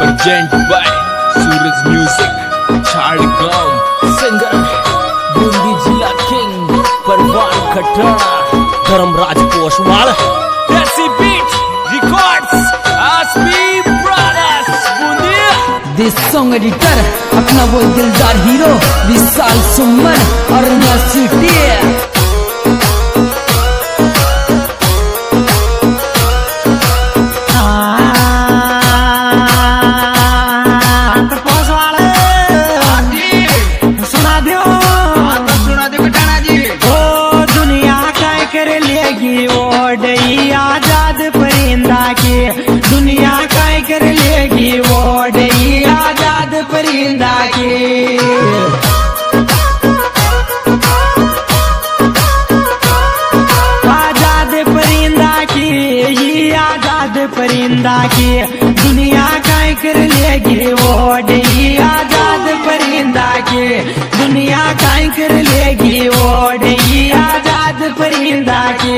Present by Suraj music Jhadgaon singer Bundi जिला king Parwan Khatrana Dharmraj Poshwal Desi beat records Aasmi brothers Bundi. This song editor अपना वो दिलदार हीरो विशाल सुमन और सिटी आजाद परिंदा की दुनिया काय कर लेगी वो डई आजाद परिंदा की। आजाद परिंदा की ये आजाद परिंदा की दुनिया काय कर लेगी वो डई आजाद परिंदा की दुनिया काय कर लेगी वो डई आजाद परिंदा की।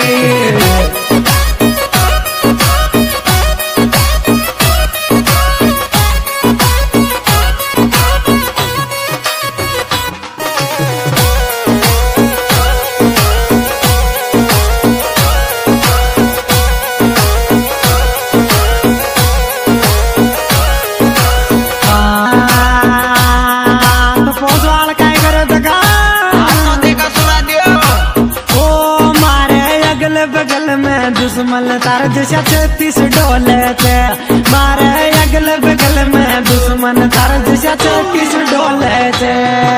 बगल में दुश्मन तार जैसा 36 डोले थे मारे अगल बगल में दुश्मन तार जैसा 36 डोले थे।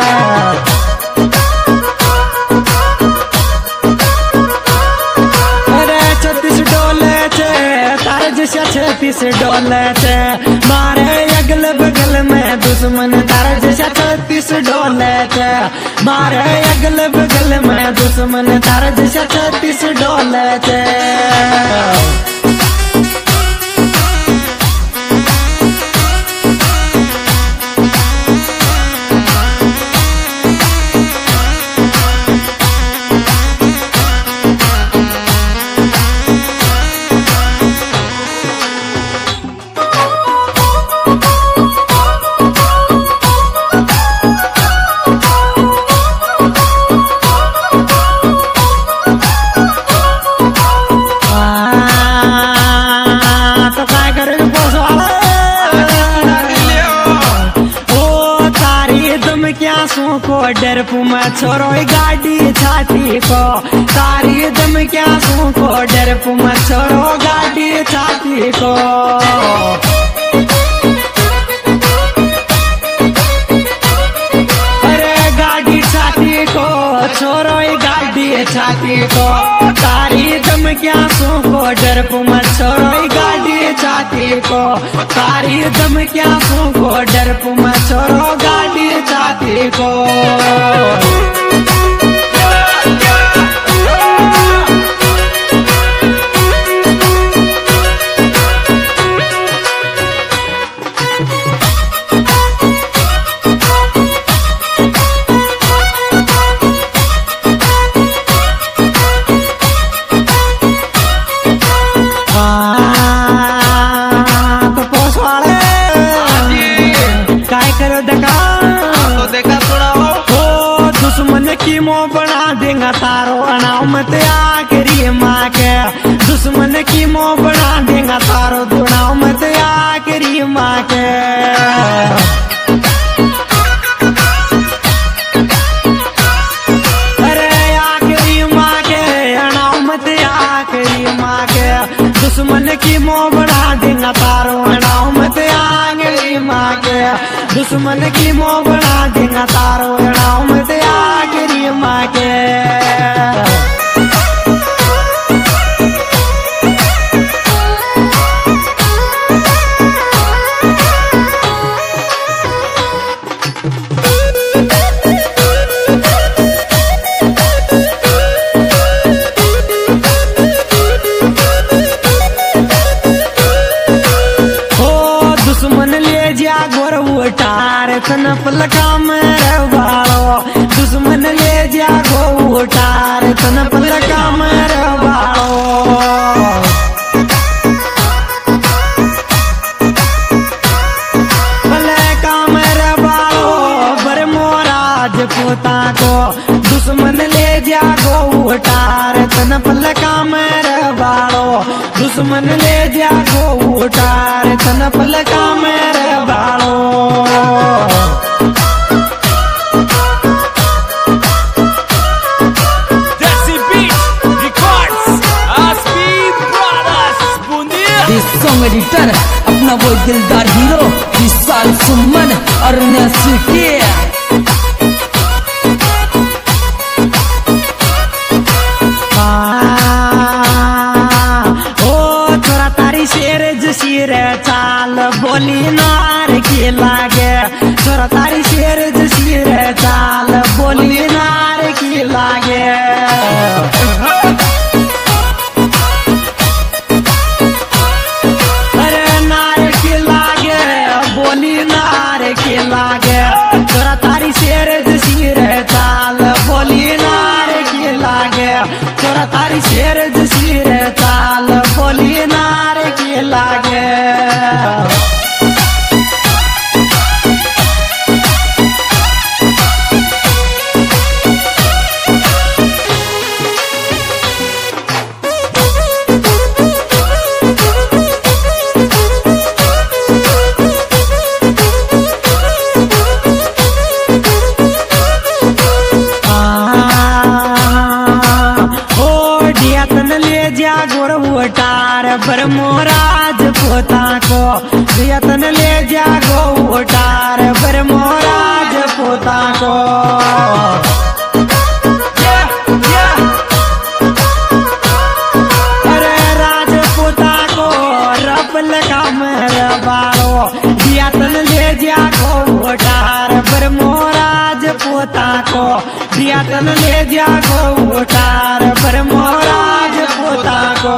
अरे 36 डोले थे तार जैसा 36 डोले थे मारे अगल बगल में दुश्मन तार जैसा 36 डोले थे मारे अगल बगल में दुश्मन तार जैसा 36 डोले थे। को डर पुमा छोरो गाड़ी छाती को तारी दम क्या सू को डर पुमा छोरो गाड़ी छाती को। अरे गाड़ी छाती को छोरो गाड़ी छाती को तारी दम क्या सू को डर पुमा छोरो गाड़ी छाती को तारी दम क्या सू को डर पुमा छोरो गाड़ी छाती को। की मोह बना देगा तारो अनामत आखिरी माँ के दुश्मन की मोह बना देगा तारो दुनामत आखिरी माँ के। अरे आखिरी माँ के अनामत आखिरी माँ के दुश्मन की मोह बना देगा तारो अनामत आखिरी माँ के दुश्मन की मोह बना देगा तारो अनामत आखिरी माँ के। दुश्मन ले जा गोर उठार तन पलका में रवाड़ो दुश्मन ले जा गो उठार तन पलका में रवाड़ो। जागो उठार तन पलका मेरे बाड़ो दुश्मन ले जागो उठार तन पलका मेरे बाड़ो सॉन्ग एडिटर अपना वो दिलदार हीरो विशाल सुमन और नसीके ओ थोड़ा तारी शेर जशीर चाल बोली नार की लागे थोड़ा तारी शेर जशीर चाल बोली नार की लागे लागे तोरा तारी शेर जसीर चाल बोली नार की लागे तोरा तारी शेर जसीर चाल बोली नार की लागे पर मोराज पोता को यतन ले जागो उठार पर मोराज पोता को अरे राज पोता को रपल का मेरे बाड़ो यतन ले जागो उठार पर मोराज पोता को यतन ले जागो उठार पर मोराज पोता को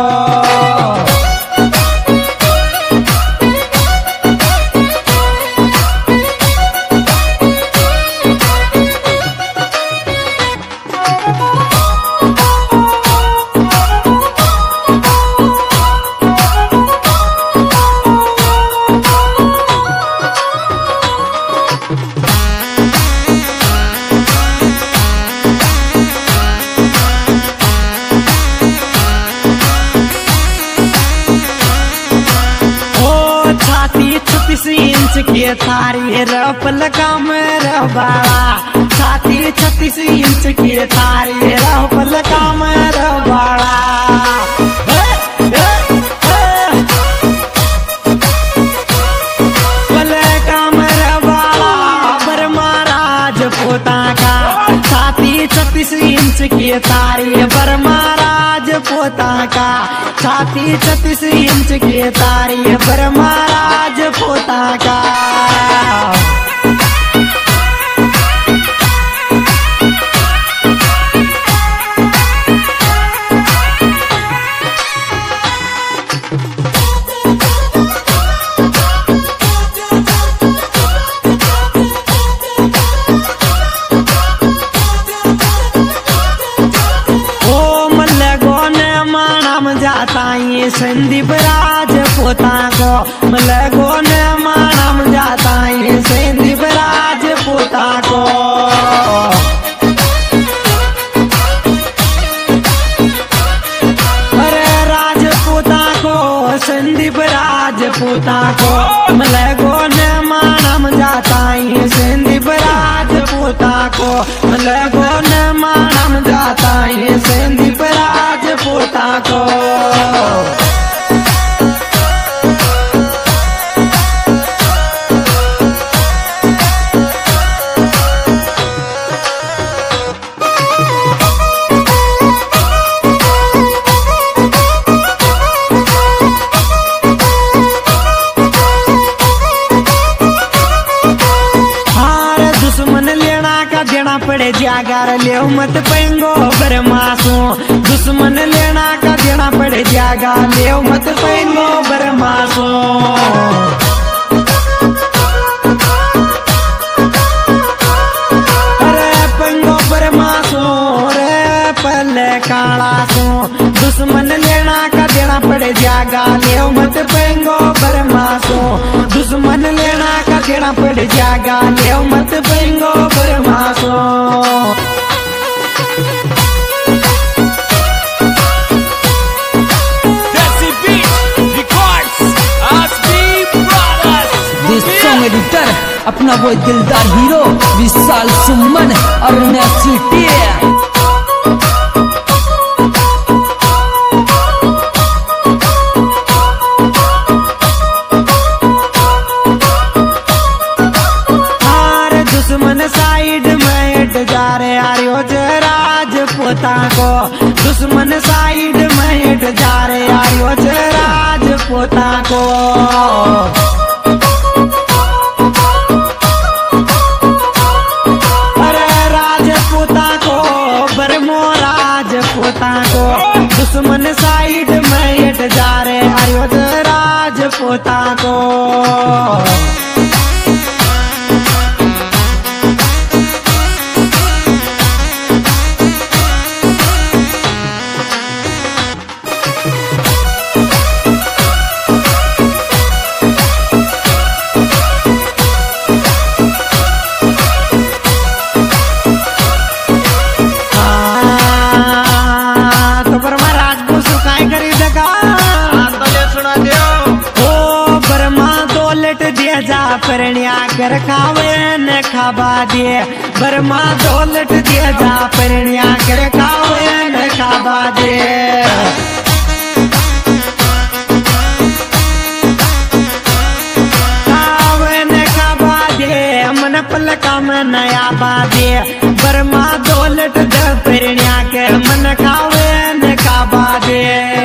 के थारी रपल का मेरा बाड़ा छाती 36 इंच के थारी रपल का मेरा बाड़ा पले का मेरा बाड़ा बर्मा राज पोता का छाती 36 इंच के थारी बर्मा राज पोता का छाती 36 इंच के तारी बर्मा राज पोता का संदीप राज पोता को लगो ने मानम जाता है संदीप राज पोता को अरे राज पोता को संदीप राज पोता को लगो ने मानम जाता है संदीप राज पोता को लगो ने मानम जाता है संदीप राज पोता को पड़े जागर ले मत पेंगो बरमासो दुश्मन लेना का देना पड़े जागा ले मत पेंगो बरमासो अरे पेंगो बरमासो रे पले काला सो दुश्मन लेना का देना पड़े जागा ले मत पेंगो बरमासो दुश्मन लेना का देना पड़े जागा ले मत पेंगो बरमासो सॉन्ग एडिटर अपना वो दिलदार हीरो विशाल सुमन और सिटी। दुश्मन साइड में हट जा रे आर्यो राजपूता को, दुश्मन साइड में हट जा रे आर्यो राजपूता को। अरे राजपूता को बरमो राजपूता को, दुश्मन साइड में हट जा रे आर्यो राजपूता को। परण्या कर खावे न खाबा दे, बरमा दौलत दिया जा परण्या कर खावे न खाबा दे। खावे न खाबा दे मन पलका में नया बादे, बरमा दौलत दे परण्या के मन खावे न खाबा दे।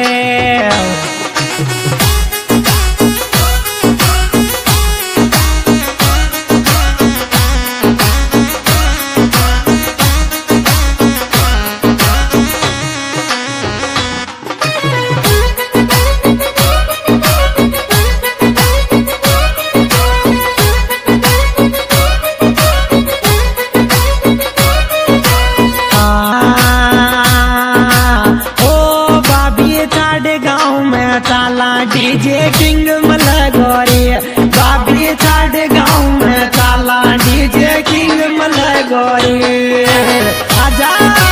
डीजे किंग मलगोरी बाबी छाड़ गाँव में ताला, डीजे किंग मलगोरी आजा।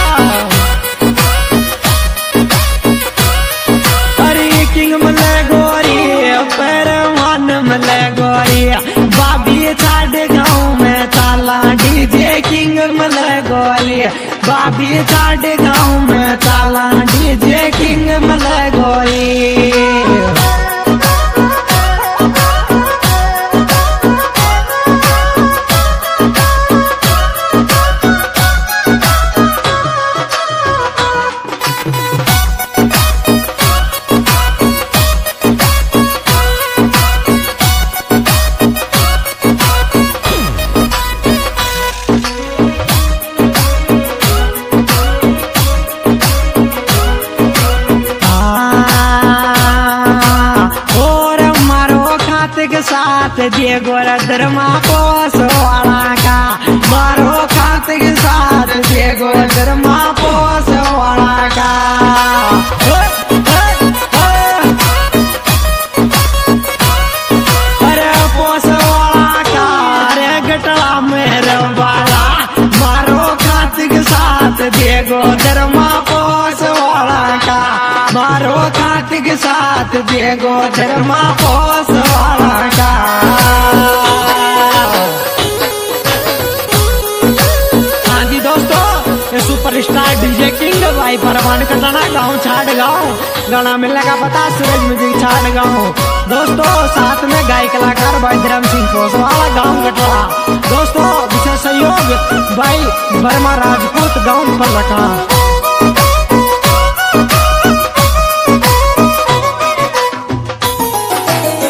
अरे किंग मलगोरी परवान मलगोरी बाबी छाड़ गाँव में ताला, डीजे किंग मलगोरी बाबी छाड़ गाँव में ताला, डीजे किंग मलगोरी। साथ दिए गोरा धर्मा को सोवाला का, मारो खात के साथ दिए गोरा धर्मा को सोवाला का। अरे पोसवाला का रे गटला में रवाला, मारो खात के साथ दिए गोरा धर्मा को सोवाला का, मारो खात के साथ दिए गोरा धर्मा को सोवाला का। हाँ जी दोस्तों, ये सुपरस्टार डीजे किंग भाई परवान कटाना गाँव छाड़ गाँव, गाना मिलने का पता सूरज म्यूजिक छाड़ गाँव। दोस्तों साथ में गाय कलाकार भाई धर्म सिंह कोसवाला गाँव कटरा। दोस्तों विशेष सहयोग भाई वर्मा राजपूत गाँव पर लखा।